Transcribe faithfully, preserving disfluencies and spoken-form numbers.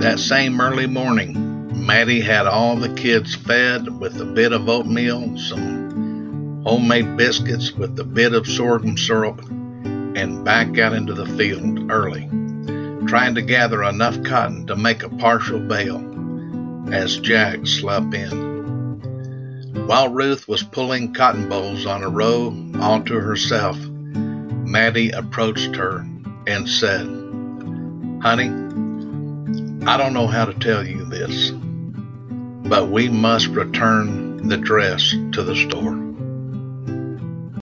That same early morning, Maddie had all the kids fed with a bit of oatmeal, some homemade biscuits with a bit of sorghum syrup, and back out into the field early, trying to gather enough cotton to make a partial bale as Jack slept in. While Ruth was pulling cotton bolls on a row onto herself, Maddie approached her and said, "Honey, I don't know how to tell you this, but we must return the dress to the store."